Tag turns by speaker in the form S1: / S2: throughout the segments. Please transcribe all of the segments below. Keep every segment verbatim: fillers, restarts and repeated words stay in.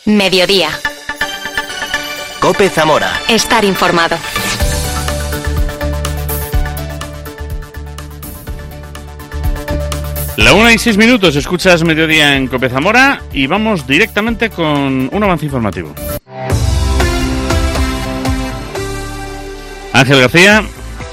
S1: Mediodía.
S2: COPE Zamora.
S1: Estar informado.
S3: La una y seis minutos, escuchas Mediodía en COPE Zamora y vamos directamente con un avance informativo. Ángel García.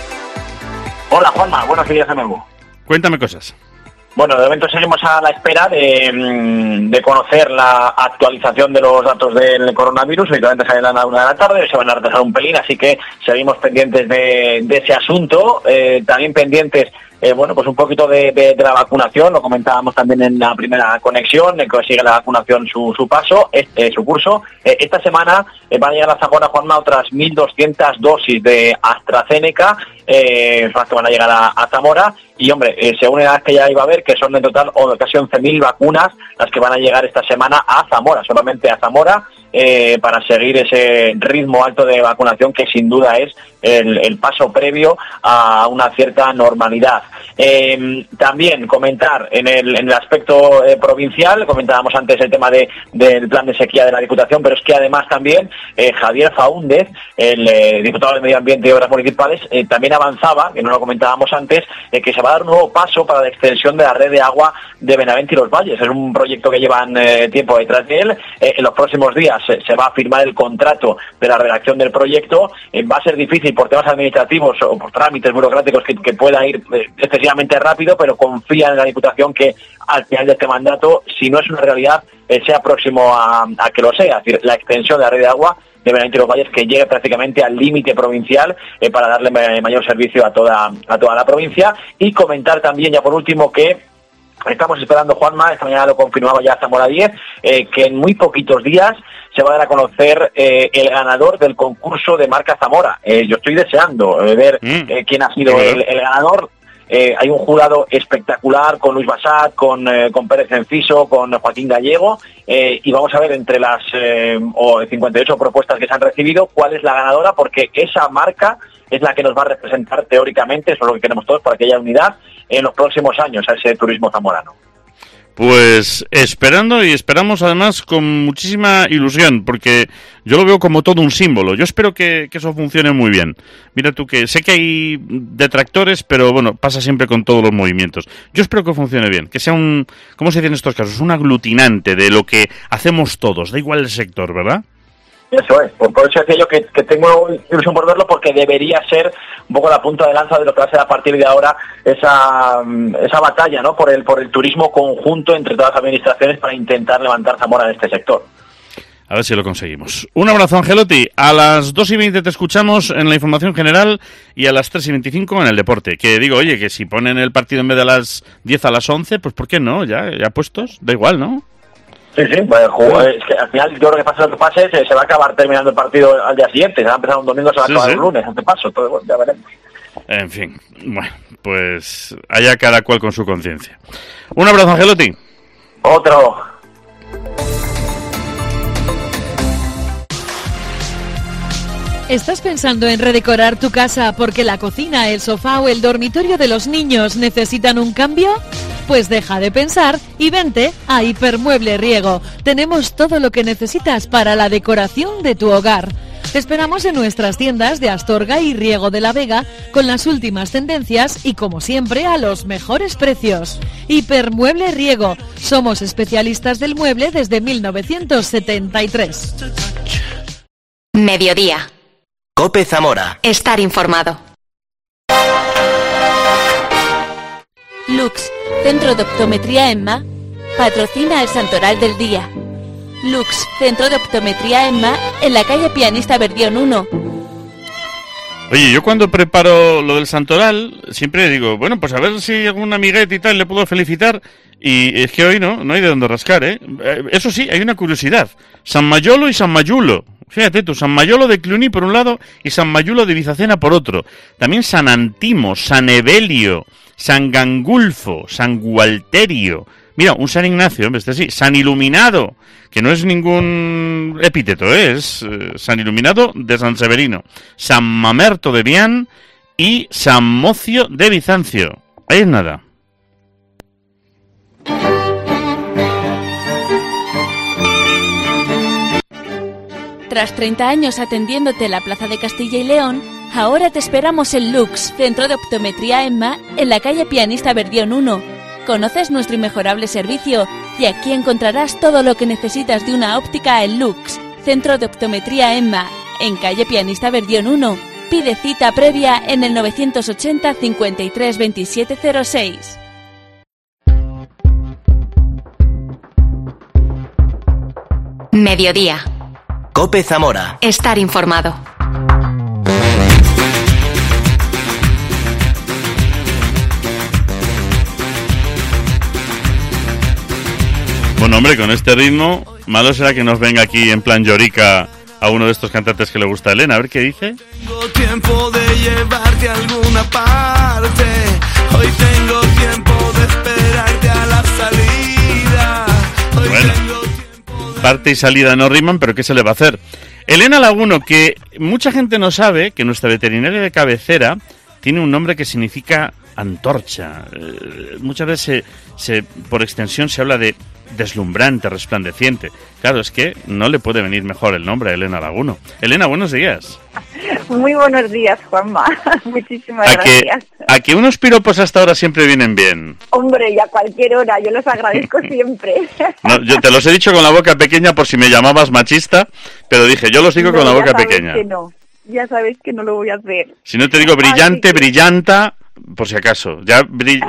S4: Hola Juanma, buenos días de nuevo.
S3: Cuéntame cosas.
S4: Bueno, de momento seguimos a la espera de, de conocer la actualización de los datos del coronavirus. Habitualmente salen a la una de la tarde, se van a retrasar un pelín, así que seguimos pendientes de, de ese asunto. Eh, también pendientes, eh, bueno, pues un poquito de, de, de la vacunación. Lo comentábamos también en la primera conexión, en que sigue la vacunación su, su paso, este, su curso. Eh, esta semana eh, van a llegar a Zamora, Juanma, otras mil doscientas dosis de AstraZeneca, eh, que van a llegar a, a Zamora. Y, hombre, eh, según las que ya iba a haber, que son en total o casi once mil vacunas las que van a llegar esta semana a Zamora, solamente a Zamora, eh, para seguir ese ritmo alto de vacunación que sin duda es el, el paso previo a una cierta normalidad. Eh, también comentar en el, en el aspecto eh, provincial, comentábamos antes el tema de, del plan de sequía de la Diputación, pero es que además también eh, Javier Faúndez, el eh, diputado de Medio Ambiente y Obras Municipales, eh, también avanzaba, que no lo comentábamos antes, eh, que se va a dar un nuevo paso para la extensión de la red de agua de Benavente y Los Valles. Es un proyecto que llevan eh, tiempo detrás de él. Eh, en los próximos días eh, se va a firmar el contrato de la redacción del proyecto. Eh, va a ser difícil por temas administrativos o por trámites burocráticos que, que pueda ir eh, excesivamente rápido, pero confía en la Diputación que al final de este mandato, si no es una realidad, eh, sea próximo a, a que lo sea. Es decir, la extensión de la red de agua de Benavente y Los Valles, que llegue prácticamente al límite provincial eh, para darle mayor servicio a toda a toda la provincia. Y comentar también, ya por último, que estamos esperando, Juanma, esta mañana lo confirmaba ya Zamora diez, eh, que en muy poquitos días se va a dar a conocer eh, el ganador del concurso de marca Zamora. Eh, yo estoy deseando eh, ver
S3: mm.
S4: eh, quién ha sido el, el ganador. Eh, hay un jurado espectacular con Luis Basat, con, eh, con Pérez Enciso, con Joaquín Gallego, eh, y vamos a ver entre las eh, o cincuenta y ocho propuestas que se han recibido cuál es la ganadora, porque esa marca es la que nos va a representar teóricamente, eso es lo que queremos todos, para que haya unidad en los próximos años a ese turismo zamorano.
S3: Pues esperando, y esperamos además con muchísima ilusión, porque yo lo veo como todo un símbolo. Yo espero que, que eso funcione muy bien. Mira tú, que sé que hay detractores, pero bueno, pasa siempre con todos los movimientos. Yo espero que funcione bien, que sea un, ¿cómo se dice en estos casos? Un aglutinante de lo que hacemos todos, da igual el sector, ¿verdad?
S4: Eso es, por, por eso decía yo que, que tengo ilusión por verlo, porque debería ser un poco la punta de lanza de lo que va a ser a partir de ahora esa esa batalla, ¿no?, por el por el turismo conjunto entre todas las administraciones para intentar levantar Zamora en este sector.
S3: A ver si lo conseguimos. Un abrazo, Angelotti. A las dos y veinte te escuchamos en la información general y a las tres y veinticinco en el deporte. Que digo, oye, que si ponen el partido en vez de a las diez a las once, pues ¿por qué no? Ya, ya puestos, da igual, ¿no?
S4: Sí, sí, pues, es que al final yo creo que pase lo que pase, se, se va a acabar terminando el partido al día siguiente, se va a empezar un domingo, se va a acabar sí, sí. el lunes, ante paso, todo, bueno, ya veremos.
S3: En fin, bueno, pues allá cada cual con su conciencia. Un abrazo, Angelotti.
S4: Otro.
S5: ¿Estás pensando en redecorar tu casa porque la cocina, el sofá o el dormitorio de los niños necesitan un cambio? Pues deja de pensar y vente a Hipermueble Riego. Tenemos todo lo que necesitas para la decoración de tu hogar. Te esperamos en nuestras tiendas de Astorga y Riego de la Vega con las últimas tendencias y, como siempre, a los mejores precios. Hipermueble Riego. Somos especialistas del mueble desde mil novecientos setenta y tres.
S1: Mediodía.
S2: COPE Zamora.
S1: Estar informado.
S6: Lux, Centro de Optometría Emma, patrocina el Santoral del Día. Lux, Centro de Optometría Emma, en la calle Pianista Verdión uno.
S3: Oye, yo cuando preparo lo del Santoral, siempre digo, bueno, pues a ver si algún amiguete y tal le puedo felicitar, y es que hoy no, no hay de dónde rascar, ¿eh? Eso sí, hay una curiosidad. San Mayolo y San Mayulo. Fíjate tú, San Mayolo de Cluny por un lado y San Mayulo de Bizacena por otro. También San Antimo, San Evelio, San Gangulfo, San Gualterio. Mira, un San Ignacio, este sí, San Iluminado, que no es ningún epíteto, ¿eh? Es eh, San Iluminado de San Severino, San Mamerto de Vián y San Mocio de Bizancio. Ahí es nada.
S6: Tras treinta años atendiéndote en la Plaza de Castilla y León, ahora te esperamos en Lux, Centro de Optometría Emma, en la calle Pianista Verdión uno. Conoces nuestro inmejorable servicio y aquí encontrarás todo lo que necesitas de una óptica en Lux, Centro de Optometría Emma, en calle Pianista Verdión uno. Pide cita previa en el novecientos ochenta, cincuenta y tres, veintisiete cero seis.
S1: Mediodía.
S2: Cope Zamora.
S1: Estar informado.
S3: Bueno, hombre, con este ritmo, malo será que nos venga aquí en plan llorica a uno de estos cantantes que le gusta a Elena. A ver qué dice.
S7: Tengo tiempo de llevarte a alguna parte. Hoy tengo tiempo de esperarte a la salida. Hoy
S3: bueno,
S7: tengo tiempo de...
S3: parte y salida no riman, pero ¿qué se le va a hacer? Elena Laguno, que mucha gente no sabe que nuestra veterinaria de cabecera tiene un nombre que significa antorcha. Eh, muchas veces, se, se, por extensión, se habla de deslumbrante, resplandeciente. Claro, es que no le puede venir mejor el nombre a Elena Laguno. Elena, buenos días.
S8: Muy buenos días, Juanma. Muchísimas
S3: a
S8: gracias.
S3: Que, a que unos piropos hasta ahora siempre vienen bien.
S8: Hombre, y a cualquier hora, yo los agradezco siempre.
S3: No, yo te los he dicho con la boca pequeña por si me llamabas machista, pero dije, yo los digo no, con la boca
S8: ya sabes
S3: pequeña.
S8: Que no. Ya sabes que no lo voy a hacer.
S3: Si no te digo brillante, que... brillanta, por si acaso. Ya, brill...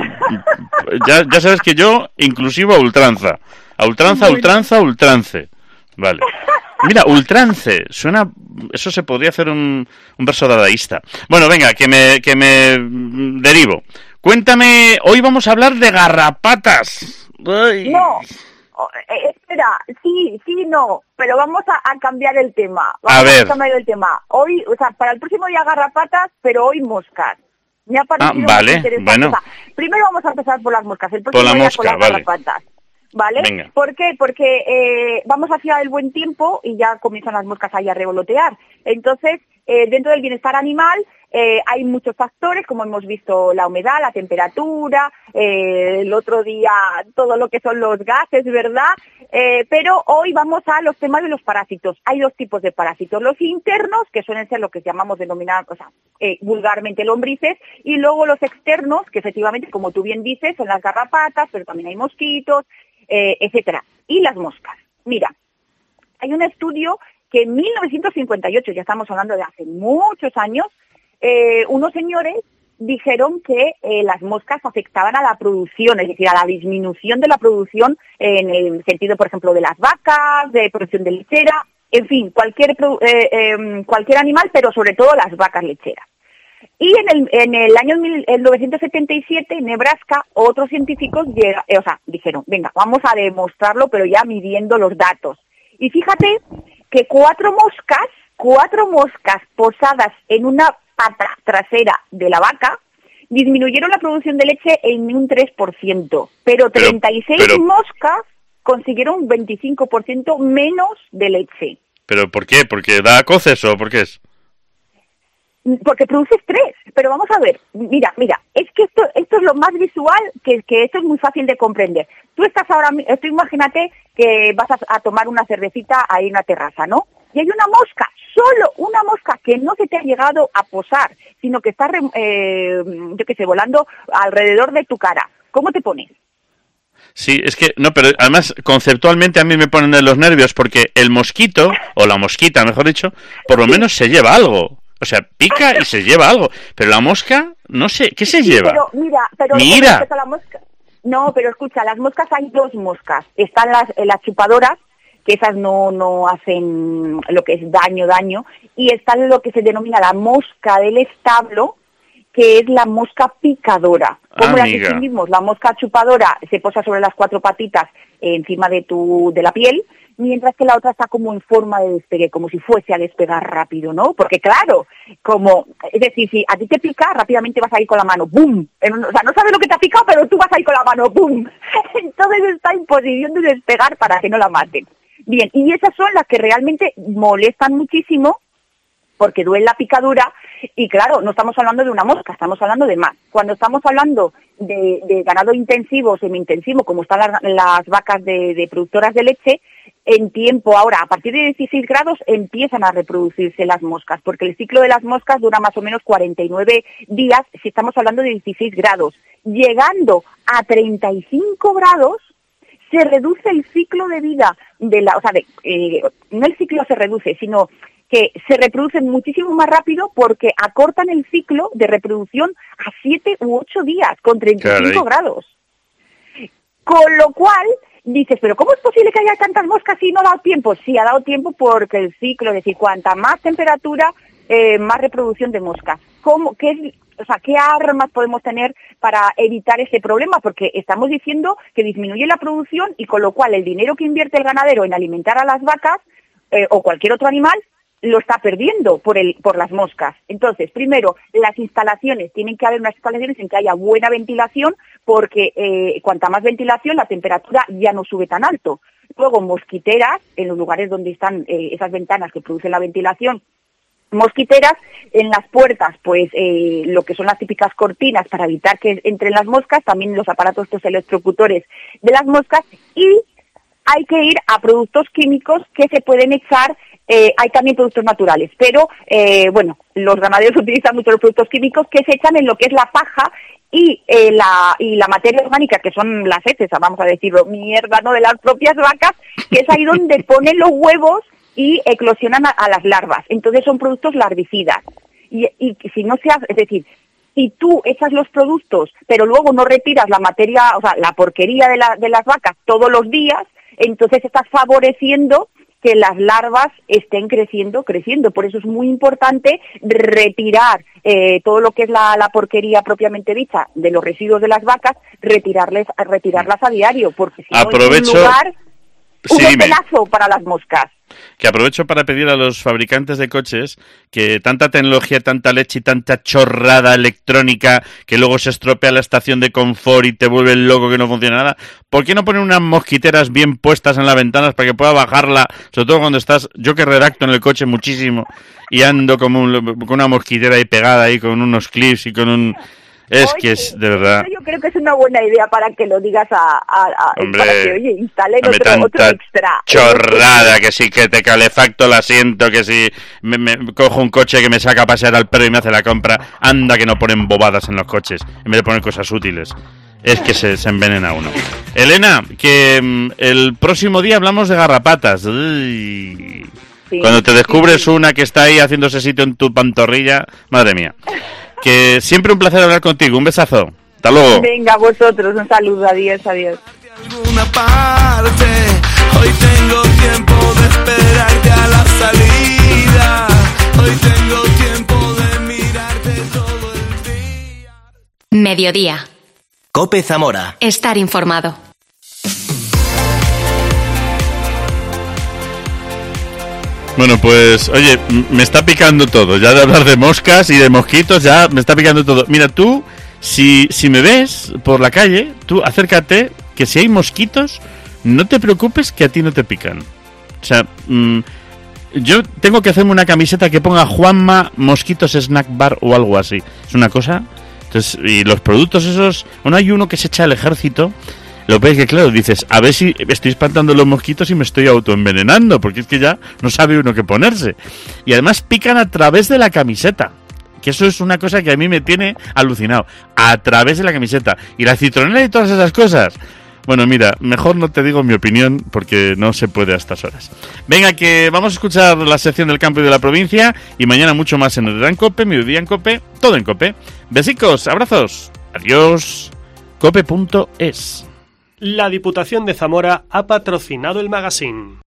S3: ya ya sabes que yo, inclusivo a ultranza. A ultranza, a ultranza, a ultrance. Vale. Mira, ultrance, suena... Eso se podría hacer un, un verso dadaísta. Bueno, venga, que me, que me derivo. Cuéntame, hoy vamos a hablar de garrapatas. Ay.
S8: No, eh, espera, sí, sí, no, pero vamos a, a cambiar el tema. Vamos
S3: a ver.
S8: A cambiar el tema. Hoy, o sea, para el próximo día garrapatas, pero hoy moscas. Me ha parecido
S3: ah, vale,
S8: interesante.
S3: bueno.
S8: O sea, primero vamos a empezar por las moscas. El próximo
S3: por la
S8: día
S3: mosca,
S8: con las
S3: vale.
S8: garrapatas. ¿Vale?
S3: Venga.
S8: ¿Por qué? Porque eh, vamos hacia el buen tiempo y ya comienzan las moscas ahí a revolotear. Entonces, eh, dentro del bienestar animal eh, hay muchos factores, como hemos visto, la humedad, la temperatura, eh, el otro día todo lo que son los gases, ¿verdad? Eh, pero hoy vamos a los temas de los parásitos. Hay dos tipos de parásitos, los internos, que suelen ser lo que llamamos denominar, o sea, eh, vulgarmente lombrices, y luego los externos, que efectivamente, como tú bien dices, son las garrapatas, pero también hay mosquitos, Eh, etcétera. Y las moscas. Mira, hay un estudio que en mil novecientos cincuenta y ocho, ya estamos hablando de hace muchos años, eh, unos señores dijeron que eh, las moscas afectaban a la producción, es decir, a la disminución de la producción en el sentido, por ejemplo, de las vacas, de producción de lechera, en fin, cualquier, eh, eh, cualquier animal, pero sobre todo las vacas lecheras. Y en el, en el año mil novecientos setenta y siete, en Nebraska, otros científicos llega, eh, o sea, dijeron, venga, vamos a demostrarlo, pero ya midiendo los datos. Y fíjate que cuatro moscas, cuatro moscas posadas en una pata trasera de la vaca, disminuyeron la producción de leche en un tres por ciento, pero treinta y seis pero, pero... moscas consiguieron un veinticinco por ciento menos de leche.
S3: ¿Pero por qué? ¿Porque da coces o por qué es?
S8: Porque produce estrés, pero vamos a ver, mira, mira, es que esto esto es lo más visual, que, que esto es muy fácil de comprender. Tú estás ahora, esto imagínate que vas a, a tomar una cervecita ahí en una terraza, ¿no? Y hay una mosca, solo una mosca que no se te ha llegado a posar, sino que está, eh, yo qué sé, volando alrededor de tu cara. ¿Cómo te pones?
S3: Sí, es que, no, pero además conceptualmente a mí me ponen de los nervios porque el mosquito, o la mosquita, mejor dicho, por lo menos se lleva algo. O sea, pica y se lleva algo. Pero la mosca, no sé, ¿qué se
S8: sí,
S3: lleva?
S8: Pero mira, pero
S3: mira.
S8: La mosca, no, pero escucha, las moscas hay dos moscas. Están las, las chupadoras, que esas no, no hacen lo que es daño, daño. Y está lo que se denomina la mosca del establo, que es la mosca picadora. Como la que distinguimos, la mosca chupadora se posa sobre las cuatro patitas eh, encima de tu de la piel, mientras que la otra está como en forma de despegue, como si fuese a despegar rápido, ¿no? Porque claro, como, es decir, si a ti te pica, rápidamente vas a ir con la mano, ¡bum! O sea, no sabes lo que te ha picado, pero tú vas a ir con la mano, ¡bum! Entonces está en posición de despegar para que no la maten. Bien, y esas son las que realmente molestan muchísimo porque duele la picadura y claro, no estamos hablando de una mosca, estamos hablando de más. Cuando estamos hablando de, de ganado intensivo, semi-intensivo, como están las, las vacas de, de productoras de leche, en tiempo ahora, a partir de dieciséis grados, empiezan a reproducirse las moscas, porque el ciclo de las moscas dura más o menos cuarenta y nueve días si estamos hablando de dieciséis grados. Llegando a treinta y cinco grados, se reduce el ciclo de vida de la, o sea, de, eh, no el ciclo se reduce, sino que se reproducen muchísimo más rápido porque acortan el ciclo de reproducción a siete u ocho días con treinta y cinco
S3: Caray.
S8: grados. Con lo cual, dices, ¿pero cómo es posible que haya tantas moscas y no ha dado tiempo? Sí, ha dado tiempo porque el ciclo, es decir, cuanta más temperatura, eh, más reproducción de moscas. ¿Cómo, qué es, o sea, qué armas podemos tener para evitar ese problema? Porque estamos diciendo que disminuye la producción y con lo cual el dinero que invierte el ganadero en alimentar a las vacas eh, o cualquier otro animal lo está perdiendo por el por las moscas. Entonces, primero, las instalaciones, tienen que haber unas instalaciones en que haya buena ventilación, porque eh, cuanta más ventilación, la temperatura ya no sube tan alto. Luego, mosquiteras, en los lugares donde están eh, esas ventanas que producen la ventilación, mosquiteras, en las puertas, pues eh, lo que son las típicas cortinas para evitar que entren las moscas, también los aparatos estos electrocutores de las moscas, y hay que ir a productos químicos que se pueden echar. Eh, hay también productos naturales, pero eh, bueno, los ganaderos utilizan mucho los productos químicos que se echan en lo que es la paja y eh, la y la materia orgánica, que son las heces, vamos a decirlo, mierda, ¿no?, de las propias vacas, que es ahí donde ponen los huevos y eclosionan a, a las larvas. Entonces son productos larvicidas. Y, y si no se hace, es decir, si tú echas los productos, pero luego no retiras la materia, o sea, la porquería de, la, de las vacas todos los días, entonces estás favoreciendo que las larvas estén creciendo, creciendo. Por eso es muy importante retirar eh, todo lo que es la, la porquería propiamente dicha de los residuos de las vacas, retirarles, retirarlas a diario, porque si
S3: Aprovecho...
S8: no es un lugar,
S3: Sí,
S8: un
S3: dime.
S8: pelazo para las moscas.
S3: Que aprovecho para pedir a los fabricantes de coches que tanta tecnología, tanta leche y tanta chorrada electrónica que luego se estropea la estación de confort y te vuelve loco que no funciona nada, ¿por qué no ponen unas mosquiteras bien puestas en las ventanas para que pueda bajarla? Sobre todo cuando estás, yo que redacto en el coche muchísimo y ando como un, con una mosquitera ahí pegada ahí con unos clips y con un... Es
S8: Oye,
S3: que es, de verdad...
S8: Yo creo que es una buena idea para que lo digas a... a, a
S3: Hombre,
S8: para que, oye, instalen
S3: dame
S8: otro, otro
S3: tanta
S8: extra.
S3: chorrada, que sí, que te calefacto el asiento, que si me, me cojo un coche que me saca a pasear al perro y me hace la compra, anda que no ponen bobadas en los coches, en vez de poner cosas útiles. Es que se, se envenena uno. Elena, que mm, el próximo día hablamos de garrapatas. Uy.
S8: Sí,
S3: Cuando te descubres
S8: sí, sí.
S3: una que está ahí haciéndose sitio en tu pantorrilla, madre mía. Que siempre un placer hablar contigo, un besazo. Hasta luego.
S8: Venga, vosotros, un saludo, adiós, adiós.
S7: Alguna parte, hoy tengo tiempo de esperarte a la salida, hoy tengo tiempo de mirarte todo el día.
S1: Mediodía.
S2: Cope Zamora.
S1: Estar informado.
S3: Bueno, pues, oye, m- me está picando todo. Ya de hablar de moscas y de mosquitos, ya me está picando todo. Mira, tú, si, si me ves por la calle, tú acércate, que si hay mosquitos, no te preocupes que a ti no te pican. O sea, mm, yo tengo que hacerme una camiseta que ponga Juanma Mosquitos Snack Bar o algo así. Es una cosa... Entonces, y los productos esos... Bueno, hay uno que se echa al ejército... Lo que pasa es que, claro, dices, a ver si estoy espantando los mosquitos y me estoy autoenvenenando, porque es que ya no sabe uno qué ponerse. Y además pican a través de la camiseta, que eso es una cosa que a mí me tiene alucinado. A través de la camiseta. Y la citronela y todas esas cosas. Bueno, mira, mejor no te digo mi opinión, porque no se puede a estas horas. Venga, que vamos a escuchar la sección del campo y de la provincia, y mañana mucho más en el Gran Cope, Mediodía en Cope, todo en Cope. Besicos, abrazos, adiós, cope punto es.
S9: La Diputación de Zamora ha patrocinado el magazine.